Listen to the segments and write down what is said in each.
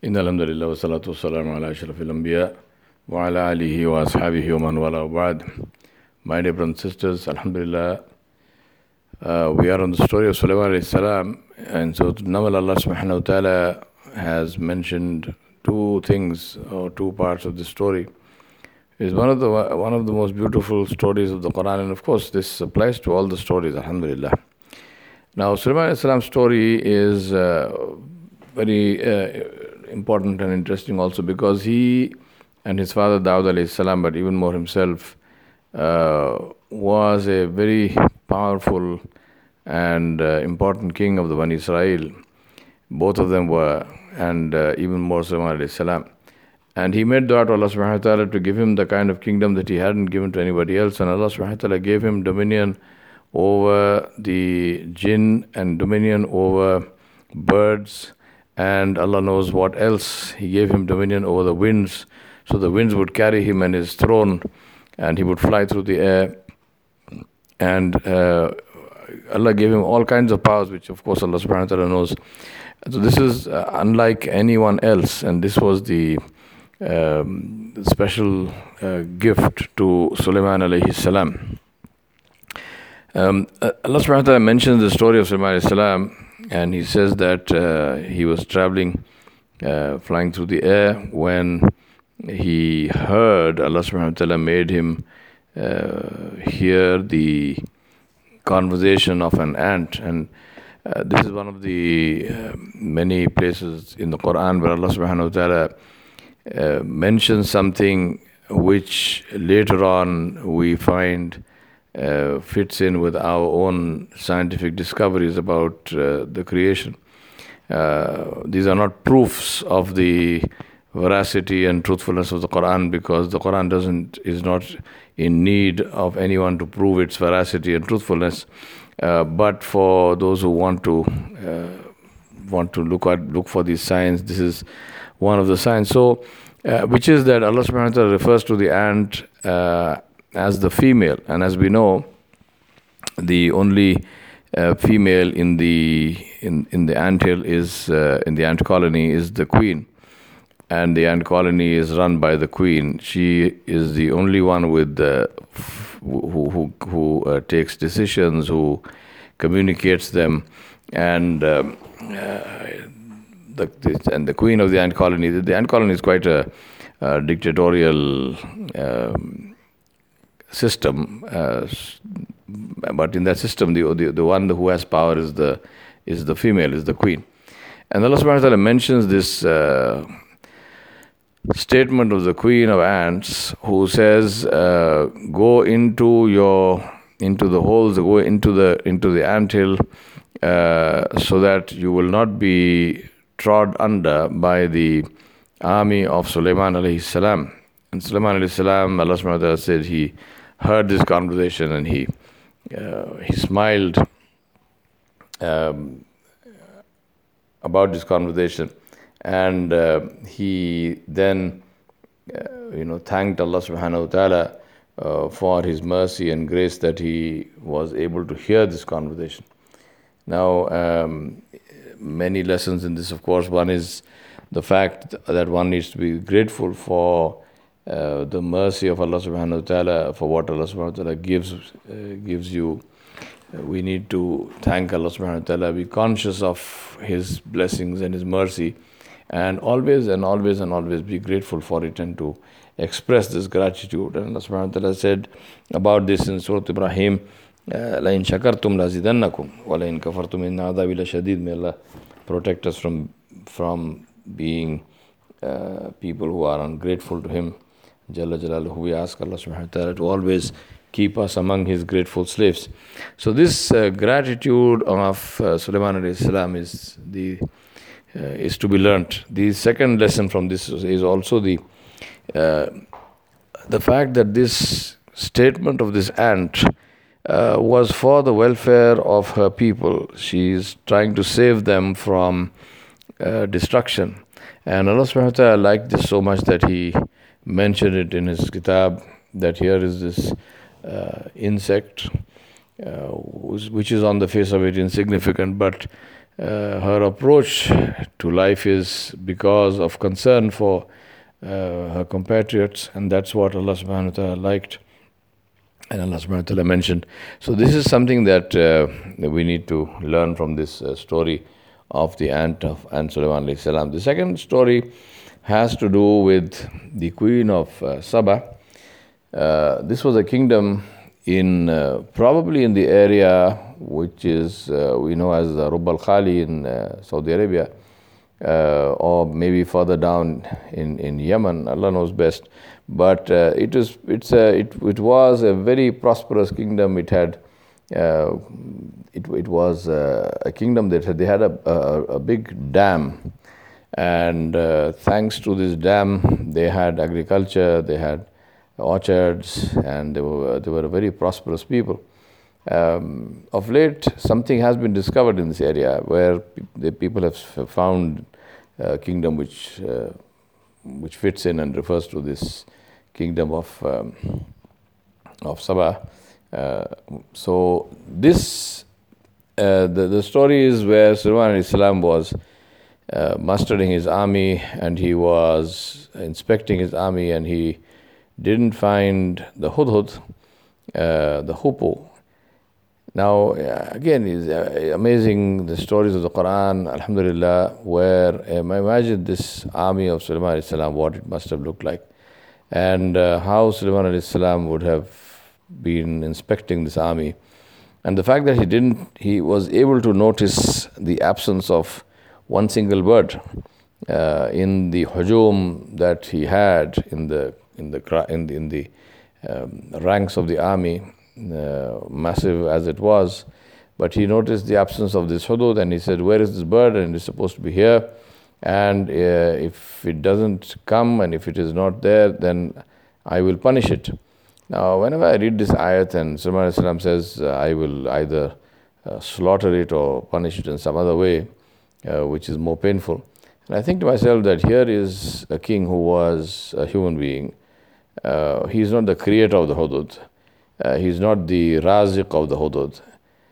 إن الحمد لله والصلاة والسلام على أشرف الأنبياء وعلى آله وأصحابه ومن والاه وبعد. My dear brothers and sisters, Alhamdulillah, we are on the story of Sulaiman alayhi salam, and so now Allah subhanahu wa ta'ala has mentioned two things or two parts of the story. It's one of the most beautiful stories of the Quran, and of course this applies to all the stories, Alhamdulillah. Now Sulaiman alayhi salam's story is very important and interesting also because he and his father Dawud alayhi salam, but even more himself, was a very powerful and important king of the Bani Israel. Both of them were, and even more Sulaiman alayhi salam. And he made dua to Allah subhanahu wa ta'ala to give him the kind of kingdom that he hadn't given to anybody else. And Allah subhanahu wa ta'ala gave him dominion over the jinn and dominion over birds. And Allah knows what else. He gave him dominion over the winds. So the winds would carry him and his throne, and he would fly through the air. And Allah gave him all kinds of powers, which of course Allah subhanahu wa ta'ala knows. So this is unlike anyone else, and this was the special gift to Sulaiman alayhi salam. Allah subhanahu wa ta'ala mentions the story of Sulaiman alayhi salam, and he says that he was traveling, flying through the air, when he heard Allah subhanahu wa ta'ala made him hear the conversation of an ant. And this is one of the many places in the Quran where Allah subhanahu wa ta'ala mentions something which later on we find fits in with our own scientific discoveries about the creation. These are not proofs of the veracity and truthfulness of the Quran, because the Quran is not in need of anyone to prove its veracity and truthfulness. But for those who want to look for these signs, this is one of the signs. So, which is that Allah subhanahu wa ta'ala refers to the ant as the female, and as we know, the only female in the anthill is in the ant colony is the queen, and the ant colony is run by the queen. She is the only one with who takes decisions, who communicates them, and the queen of the ant colony. The ant colony is quite a dictatorial system, but in that system, the one who has power is the female, is the queen. And Allah subhanahu wa ta'ala mentions this statement of the queen of ants, who says, "Go into the holes, go into the anthill, so that you will not be trod under by the army of Sulaiman alayhi salam." And Sulaiman alayhi salam, Allah subhanahu wa ta'ala said, he heard this conversation and he smiled about this conversation, and he then thanked Allah subhanahu wa ta'ala for his mercy and grace that he was able to hear this conversation. Now, many lessons in this, of course. One is the fact that one needs to be grateful for the mercy of Allah subhanahu wa ta'ala, for what Allah subhanahu wa ta'ala gives you. We need to thank Allah subhanahu wa ta'ala, be conscious of His blessings and His mercy, and always be grateful for it, and to express this gratitude. And Allah subhanahu wa ta'ala said about this in Surah Ibrahim, لَإِن شَكَرْتُمْ لَزِدَنَّكُمْ وَلَإِن كَفَرْتُمْ إِنَّ عَذَابِي لَشَدِيدٌ. May Allah protect us from being people who are ungrateful to Him, Jalla Jalaluhu. We ask Allah subhanahu wa ta'ala to always keep us among His grateful slaves. So this gratitude of Sulaiman alayhi salam is to be learnt. The second lesson from this is also the fact that this statement of this ant was for the welfare of her people. She is trying to save them from destruction. And Allah subhanahu wa ta'ala liked this so much that He mentioned it in His kitab, that here is this insect which is on the face of it insignificant, but her approach to life is because of concern for her compatriots, and that's what Allah subhanahu wa ta'ala liked and Allah subhanahu wa ta'ala mentioned. So this is something that we need to learn from this story of the ant of Ant Sulaiman alayhi salam. The second story has to do with the queen of Saba. This was a kingdom in probably in the area which is we know as Rubb al-Khali in Saudi Arabia, or maybe further down in Yemen. Allah knows best. But it was a very prosperous kingdom. It had it was a kingdom that they had a big dam, and thanks to this dam, they had agriculture, they had orchards, and they were a very prosperous people. Of late, something has been discovered in this area where the people have found a kingdom which fits in and refers to this kingdom of Saba. So this the story is where Sulaiman alayhi salam was mustering his army, and he was inspecting his army, and he didn't find the hudhud, the hoopoe. Now, again, it's amazing the stories of the Quran, alhamdulillah, where imagine this army of Sulaiman alayhi salam, what it must have looked like, and how Sulaiman alayhi salam would have been inspecting this army. And the fact that he was able to notice the absence of one single bird in the hujum that he had in the ranks of the army, massive as it was, but he noticed the absence of this hudud, and he said, "Where is this bird?" And it's supposed to be here. And if it doesn't come, and if it is not there, then I will punish it. Now, whenever I read this ayat, and Sulaiman alayhi salam says, I will either slaughter it or punish it in some other way, which is more painful. And I think to myself that here is a king who was a human being. He is not the creator of the hudud. He is not the raziq of the hudud.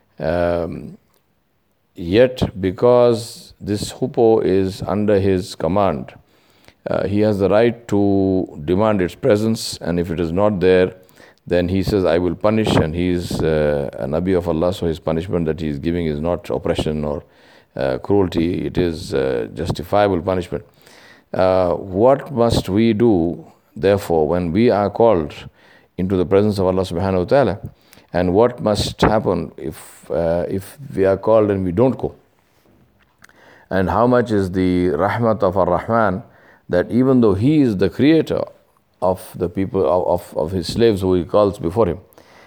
Yet, because this hoopoe is under his command, he has the right to demand its presence, and if it is not there, then he says, I will punish, and he is a Nabi of Allah, so his punishment that he is giving is not oppression or cruelty, it is justifiable punishment. What must we do, therefore, when we are called into the presence of Allah subhanahu wa ta'ala? And what must happen if we are called and we don't go? And how much is the rahmat of Ar-Rahman, that even though he is the creator of the people, of his slaves who he calls before him,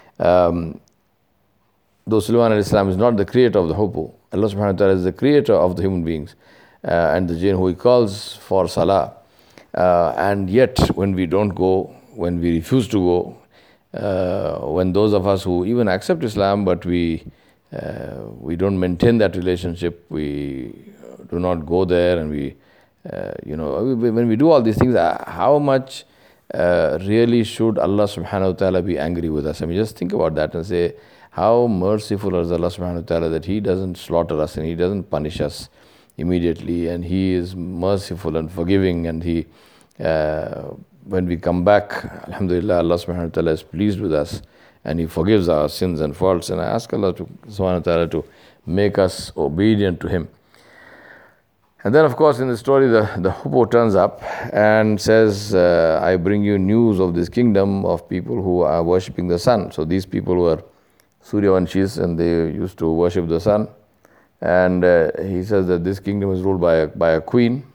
though Sulaiman alayhi salam is not the creator of the hoopoe, Allah subhanahu wa ta'ala is the creator of the human beings and the jinn who he calls for salah. And yet, when we don't go, when we refuse to go, when those of us who even accept Islam, but we don't maintain that relationship, we do not go there, and we, when we do all these things, how much really should Allah subhanahu wa ta'ala be angry with us? I mean, just think about that and say, how merciful is Allah subhanahu wa ta'ala that He doesn't slaughter us and He doesn't punish us immediately, and He is merciful and forgiving, and He when we come back, alhamdulillah, Allah subhanahu wa ta'ala is pleased with us, and He forgives our sins and faults. And I ask Allah subhanahu wa ta'ala to make us obedient to Him. And then, of course, in the story, the hoopoe turns up and says, I bring you news of this kingdom of people who are worshipping the sun. So these people were Suryavanshis, and they used to worship the sun. And he says that this kingdom is ruled by a queen.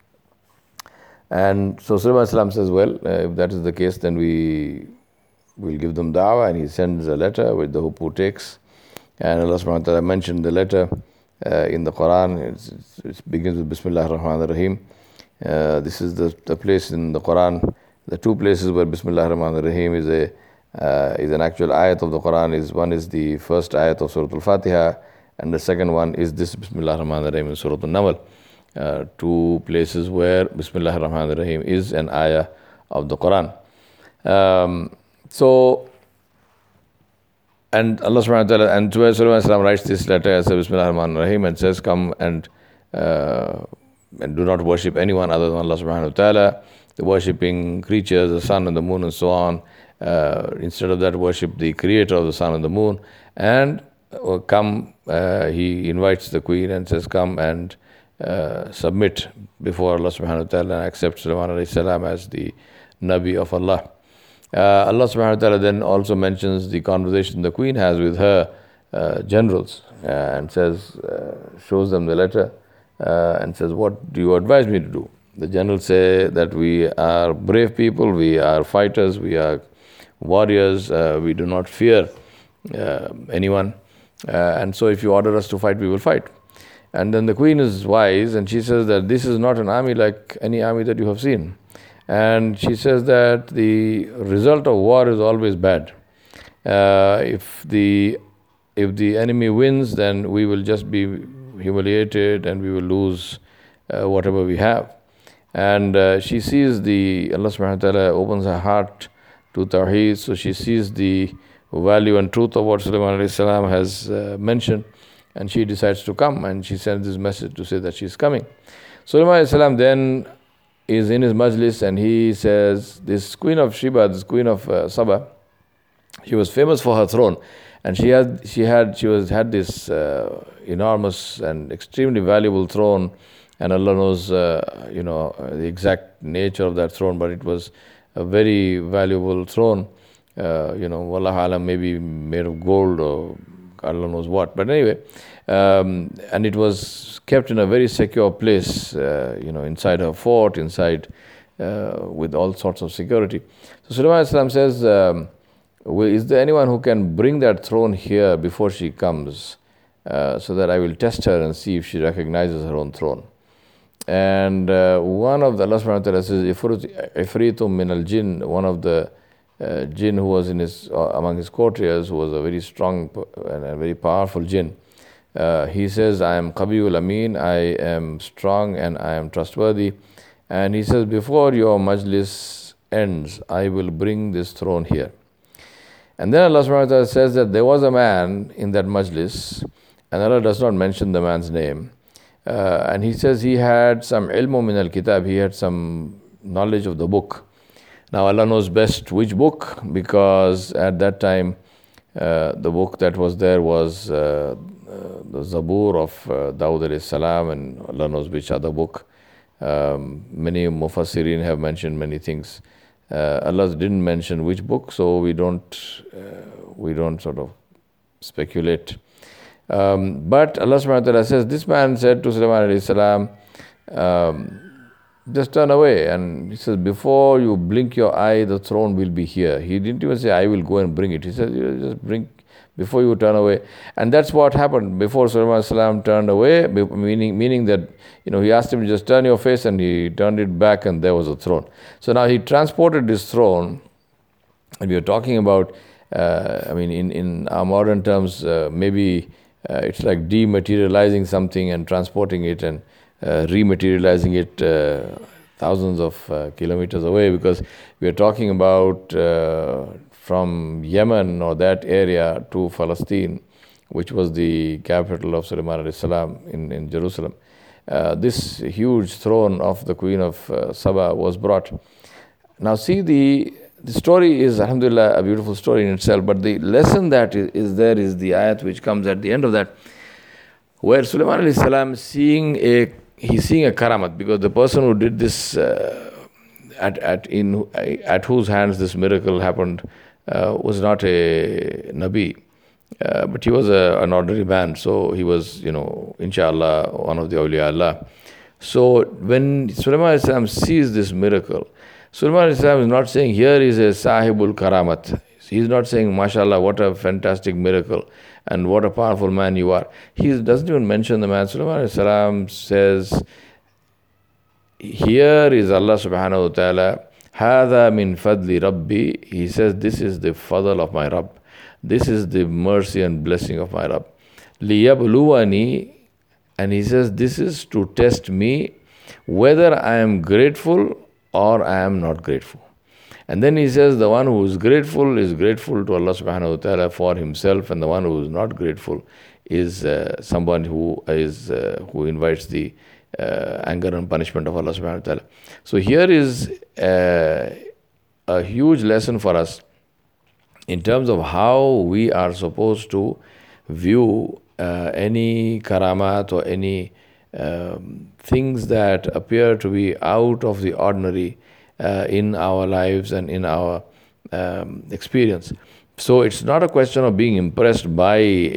And so Sulaiman salam says, well, if that is the case, then we will give them da'wah. And he sends a letter which the hoopoe takes. And Allah subhanahu wa ta'ala mentioned the letter in the Quran. It begins with Bismillah ar-Rahman ar-Rahim. This is the place in the Quran, the two places where Bismillah ar-Rahman ar-Rahim is an actual ayat of the Quran. One is the first ayat of Surah Al-Fatiha, and the second one is this Bismillah ar-Rahman ar-Rahim in Surah Al-Naml. Two places where Bismillah ar-Rahman ar-Rahim is an ayah of the Quran. So And Allah subhanahu wa ta'ala, and Sulaiman writes this letter as a Bismillah ar-Rahman ar-Rahim and says, come and do not worship anyone other than Allah subhanahu wa ta'ala, the worshipping creatures, the sun and the moon and so on. Instead of that, worship the creator of the sun and the moon. And come, he invites the queen and says, come and submit before Allah subhanahu wa ta'ala and accept Sulaiman alayhi salam as the Nabi of Allah. Allah subhanahu wa ta'ala then also mentions the conversation the queen has with her generals and says, shows them the letter and says, what do you advise me to do? The generals say that we are brave people, we are fighters, we are warriors, we do not fear anyone, and so if you order us to fight, we will fight. And then the queen is wise and she says that this is not an army like any army that you have seen. And she says that the result of war is always bad. If the enemy wins, then we will just be humiliated and we will lose whatever we have. And she sees Allah subhanahu wa ta'ala opens her heart to Tawheed, so she sees the value and truth of what Sulaiman alayhi salam has mentioned, and she decides to come, and she sends this message to say that she is coming. Sulaiman alayhi salam then is in his majlis and he says, this queen of Sheba, this queen of Saba, she was famous for her throne, and she had this enormous and extremely valuable throne, and Allah knows the exact nature of that throne, but it was a very valuable throne, wallahu alam, maybe made of gold or Allah knows what, but anyway, and it was kept in a very secure place, inside her fort, with all sorts of security. So Sulaiman Islam says, is there anyone who can bring that throne here before she comes, so that I will test her and see if she recognizes her own throne? And one of the, Allah subhanahu wa ta'ala says, Ifritum min al-jinn, one of the jinn who was among his courtiers, who was a very strong and a very powerful jinn. He says, I am Qabiul Amin, I am strong and I am trustworthy. And he says, before your majlis ends, I will bring this throne here. And then Allah subhanahu wa ta'ala says that there was a man in that majlis, and Allah does not mention the man's name. And he says he had some ilmu min al-kitab, he had some knowledge of the book. Now Allah knows best which book, because at that time the book that was there was the Zabur of Dawud alayhi salam, and Allah knows which other book. Many Mufassirin have mentioned many things. Allah didn't mention which book, so we don't sort of speculate. But Allah subhanahu wa ta'ala says, this man said to Sulaiman alayhi salam, just turn away. And he says, before you blink your eye, the throne will be here. He didn't even say, I will go and bring it. He said, just bring before you turn away. And that's what happened. Before Sulaiman alayhi salam turned away, meaning that, he asked him to just turn your face, and he turned it back, and there was a throne. So now he transported this throne, and we are talking about, in our modern terms, maybe it's like dematerializing something and transporting it and rematerializing it thousands of kilometers away, because we are talking about from Yemen or that area to Palestine, which was the capital of Sulaiman alayhi salam in Jerusalem. This huge throne of the queen of Saba was brought. Now see, the story is, alhamdulillah, a beautiful story in itself, but the lesson that is there is the ayat which comes at the end of that, where Sulaiman alayhi salam he's seeing a karamat, because the person who did this, at whose hands this miracle happened, was not a Nabi, but he was an ordinary man. So he was, inshallah, one of the awliya Allah. So when Sulaiman alayhi salam sees this miracle, Sulaiman alayhi salam is not saying, here is a sahibul karamat. He's not saying, mashallah, what a fantastic miracle and what a powerful man you are. He doesn't even mention the man. Sulaiman alayhi salam says, here is Allah subhanahu wa ta'ala, هذا min fadli Rabbi. He says, this is the fadl of my Rabb. This is the mercy and blessing of my Rabb. لِيَبْلُوَنِي. And he says, this is to test me whether I am grateful or I am not grateful. And then he says the one who is grateful to Allah subhanahu wa ta'ala for himself, and the one who is not grateful is someone who invites the anger and punishment of Allah subhanahu wa ta'ala. So here is a huge lesson for us in terms of how we are supposed to view any karamat or any things that appear to be out of the ordinary in our lives and in our experience. So it's not a question of being impressed by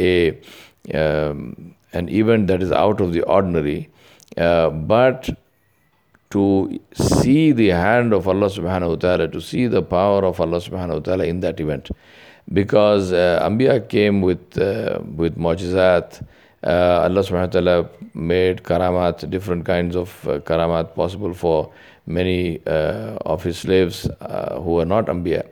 an event that is out of the ordinary, but to see the hand of Allah subhanahu wa ta'ala, to see the power of Allah subhanahu wa ta'ala in that event. Because Anbiya came with mu'jizat. Allah subhanahu wa ta'ala made karamat, different kinds of karamat possible for many of his slaves who are not Anbiya.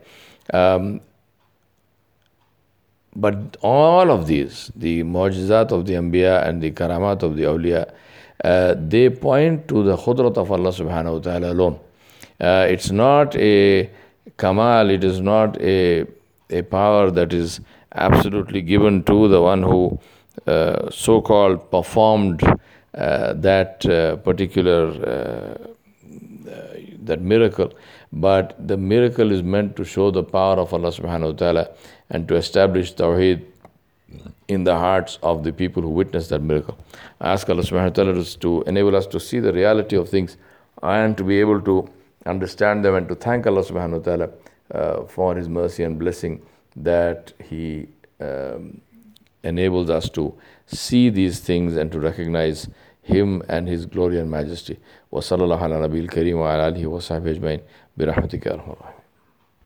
But all of these, the mu'jizat of the Anbiya and the karamat of the awliya, they point to the khudrat of Allah subhanahu wa ta'ala alone. It's not a kamal, it is not a power that is absolutely given to the one who so-called performed that particular that miracle. But the miracle is meant to show the power of Allah subhanahu wa ta'ala and to establish Tawheed in the hearts of the people who witnessed that miracle. I ask Allah subhanahu wa ta'ala to enable us to see the reality of things and to be able to understand them, and to thank Allah subhanahu wa ta'ala for His mercy and blessing that He enables us to see these things and to recognize Him and His glory and majesty. Wa sallallahu ala nabiyil kareem wa ala alihi wa sahbihi ajmain bi rahmatika ya arhamar rahimin.